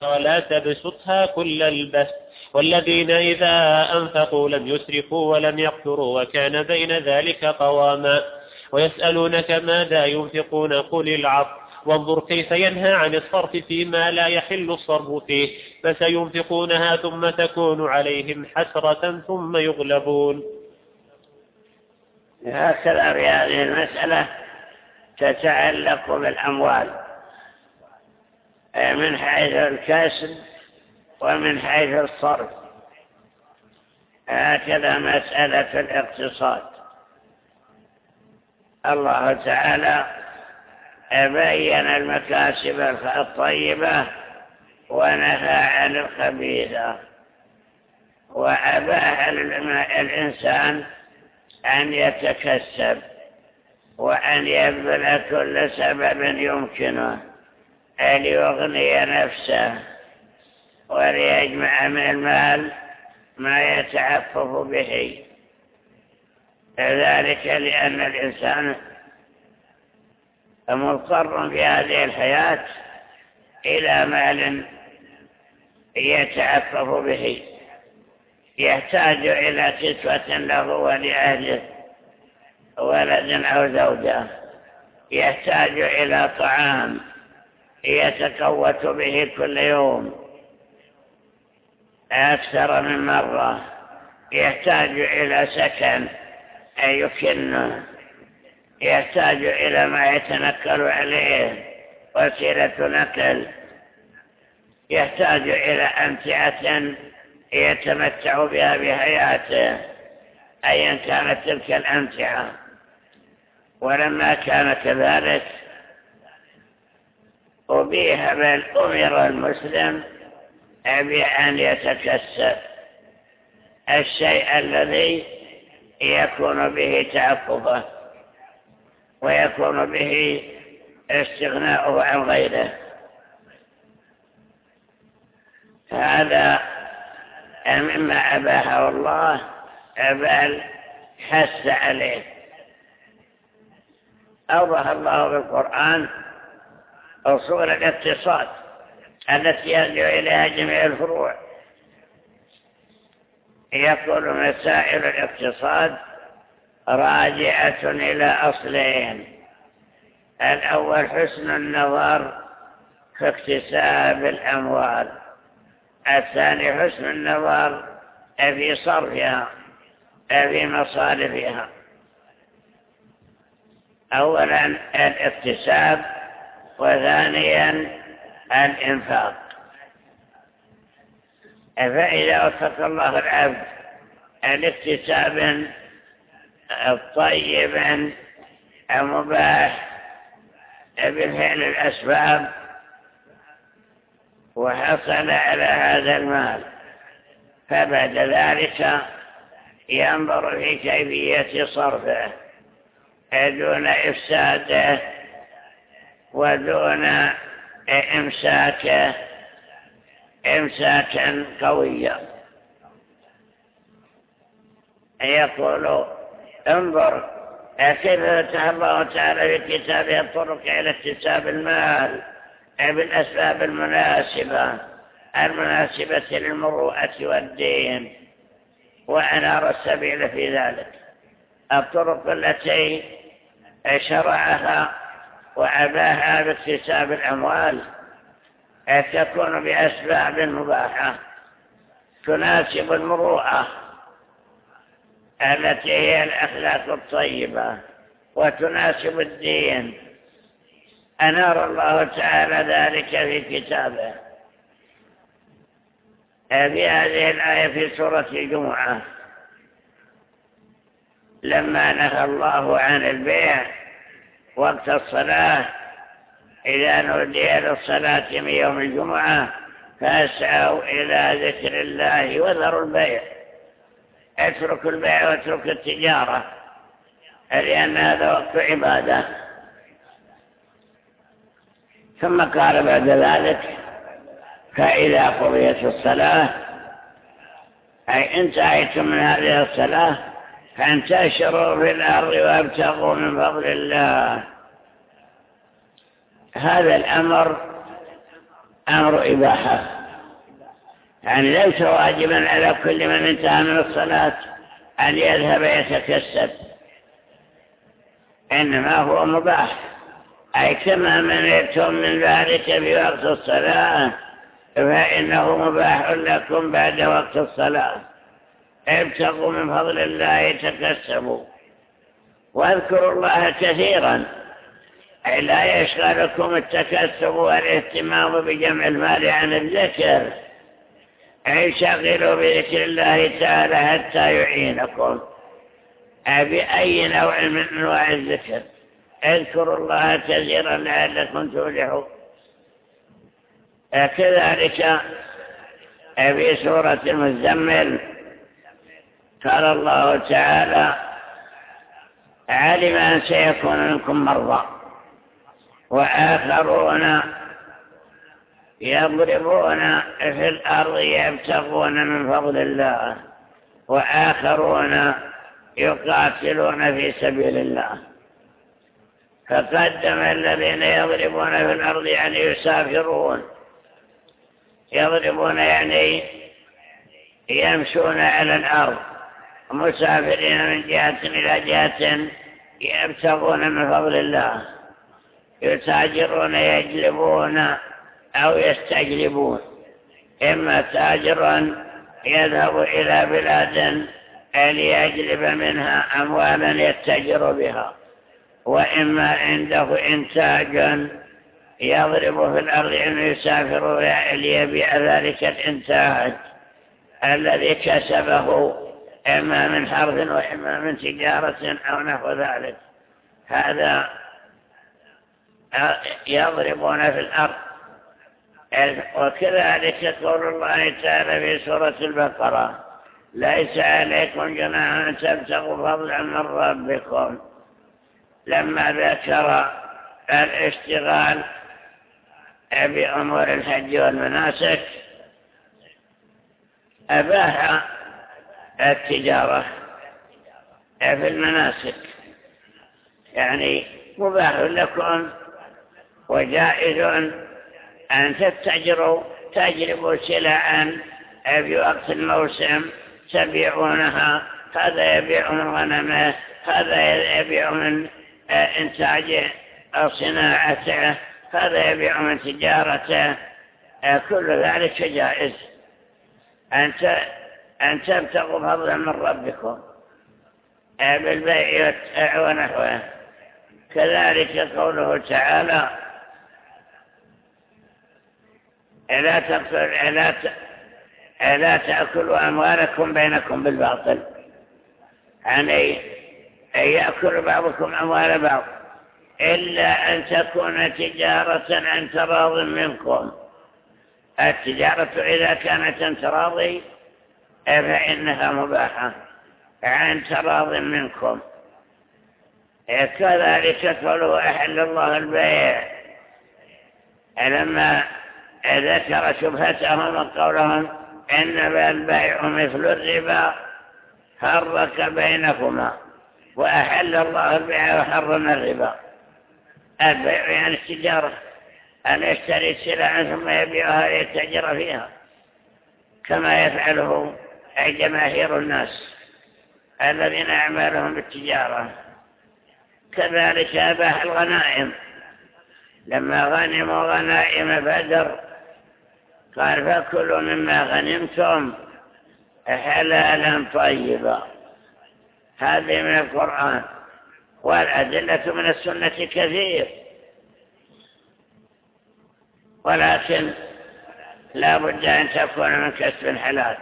ولا تبسطها كل البسط والذين إذا أنفقوا لم يسرفوا ولم يقتروا وكان بين ذلك قواما ويسألونك ماذا ينفقون قل العفو وانظر كيف ينهى عن الصرف فيما لا يحل الصرف فيه فسينفقونها ثم تكون عليهم حسرة ثم يغلبون. هكذا في هذه المسألة تتعلق بالأموال من حيث الكسب ومن حيث الصرف. هكذا مسألة الاقتصاد. الله تعالى بين المكاسب الطيبة ونهى عن الخبيثة وأباح للإنسان أن يتكسب وأن يبذل كل سبب يمكنه ليغني نفسه وليجمع من المال ما يتعفف به، ذلك لأن الإنسان مضطر في هذه الحياة إلى مال يتعفف به، يحتاج إلى كسوة له ولأهله ولد أو زوجة، يحتاج إلى طعام يتقوت به كل يوم أكثر من مرة، يحتاج إلى سكن يكنه، يحتاج إلى ما يتنقل عليه وسيلة نقل، يحتاج إلى أمتعة يتمتع بها بحياته أيا كانت تلك الأمتعة. ولما كان كذلك أبيح بل أمر المسلم بأن يتكسب الشيء الذي يكون به تعففه ويكون به استغناؤه عن غيره. هذا مما أباحه الله بل حث عليه. أوضح الله بالقرآن أصول الاقتصاد التي يرجع إليها جميع الفروع. يقول مسائل الاقتصاد راجعة إلى أصلين: الأول حسن النظر في اكتساب الأموال، الثاني حسن النظر في صرفها في مصارفها. أولا الاكتساب وثانيا الإنفاق. فإذا وفق الله العبد الاكتساب طيبا مباح بفعل الأسباب وحصل على هذا المال، فبعد ذلك ينظر في كيفية صرفه دون إفساده ودون إمساكا قويا. يقول انظر كيف فتح الله تعالى في كتابه الطرق إلى اكتساب المال بالأسباب المناسبة للمروءة والدين، وأنار السبيل في ذلك. الطرق التي شرعها وأباها باكتساب الأموال تكون بأسباب مباحة تناسب المروءة التي هي الأخلاق الطيبة وتناسب الدين. أنار الله تعالى ذلك في كتابه في هذه الآية في سورة الجمعة لما نهى الله عن البيع وقت الصلاة: إذا نودي للصلاة من يوم الجمعة فاسعوا إلى ذكر الله وذروا البيع. اتركوا البيع واتركوا التجارة لأن هذا وقت عبادة. ثم قال بعد ذلك: فإذا قضيت الصلاة أي انتهيتم من هذه الصلاة فانتشروا في الأرض وابتغوا من فضل الله. هذا الأمر أمر إباحة، يعني ليس واجبا على كل من انتهى من الصلاة أن يذهب يتكسب، إنما هو مباح. أي كما منعتم من ذلك في وقت الصلاة فإنه مباح لكم بعد وقت الصلاة. ابتغوا من فضل الله تكسبوا واذكروا الله كثيرا، أي لا يشغلكم التكسب والاهتمام بجمع المال عن الذكر، أي شغلوا بذكر الله تعالى حتى يعينكم بأي نوع من أنواع الذكر. اذكروا الله كثيرا لعلكم تفلحون. كذلك في سورة المزمل قال الله تعالى: علم أن سيكون منكم مرضى وآخرون يضربون في الأرض يبتغون من فضل الله وآخرون يقاتلون في سبيل الله. فقدم الذين يضربون في الأرض يعني يسافرون، يضربون يعني يمشون على الأرض مسافرين من جهة إلى جهة يبتغون من فضل الله، يتاجرون يجلبون أو يستجلبون، إما تاجرا يذهب إلى بلاد ليجلب منها أموالا يتجر بها، وإما عنده إنتاج يضرب في الأرض أن يسافر ليبيع ذلك الإنتاج الذي كسبه إما من حرث وإما من تجارة أو نحو ذلك. هذا يضربون في الأرض. وكذلك قول الله تعالى في سورة البقرة: ليس عليكم جناح أن تبتغوا فضلا من ربكم. لما ذكر الاشتغال بأمور الحج والمناسك أباح التجارة في المناسك، يعني مباح لكم وجائز أن تجربوا سلعا في وقت الموسم تبيعونها، هذا يبيع من غنمه، هذا يبيع من إنتاجه أو صناعته، هذا يبيع من تجارته، كل ذلك جائز. أن تبتغوا فضلا من ربكم بالبيع ونحوه. كذلك قوله تعالى: لا تأكلوا أموالكم بينكم بالباطل، يعني يأكل بعضكم أموال بعض إلا أن تكون تجارة عن تراض منكم. التجارة إذا كانت عن تراضي فإنها مباحة عن تراض منكم. كذلك قالوا: أحل الله البيع، لما ذكر شبهتهم وقولهم إنما البيع مثل الربا فرق بينهما، وأحل الله البيع وحرم الربا. البيع يعني التجارة، أن يشتري السلع ثم يبيعها ليتجر فيها كما يفعله جماهير الناس الذين أعمالهم بالتجارة. كذلك أباح الغنائم، لما غنموا غنائم بدر قال: فكلوا مما غنمتم حلالا طيبا. هذه من القرآن، والأدلة من السنة كثير، ولكن لا بد أن تكون من كسب حلال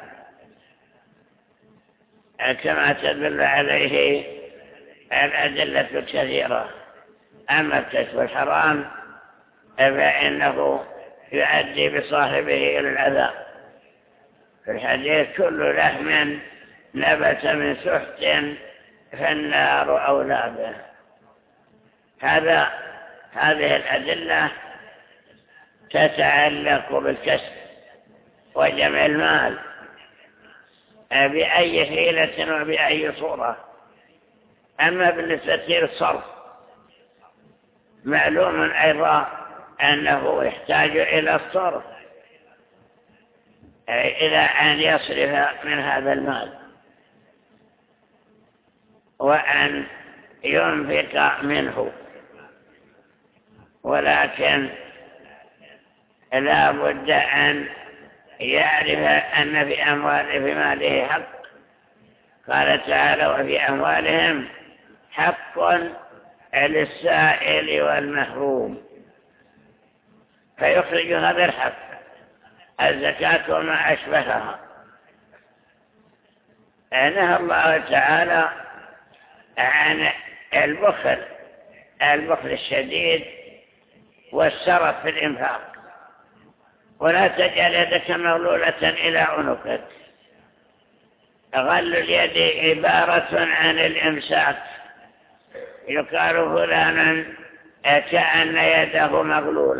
كما تدل عليه الأدلة الكثيرة. أما الكسب الحرام فإنه يؤدي بصاحبه إلى العذاب. في الحديث: كل لحم نبت من سحت فالنار أولى به. هذه الأدلة تتعلق بالكسب وجمع المال بأي حيلة وبأي صورة. أما بالنسبة للصرف معلوم أيضا أنه يحتاج إلى الصرف، إلى أن يصرف من هذا المال وأن ينفق منه، ولكن لا بد أن يعرف أن في ماله حق. قال تعالى: وفي أموالهم حق للسائل والمحروم، فيخرج هذا الحق، الزكاة وما أشبهها. نهى الله تعالى عن البخل الشديد والسرف في الإنفاق. ولا تجعل يدك مغلولة إلى عنقك. غل اليد عبارة عن الإمساك. يقال فلان كأن يده مغلولة.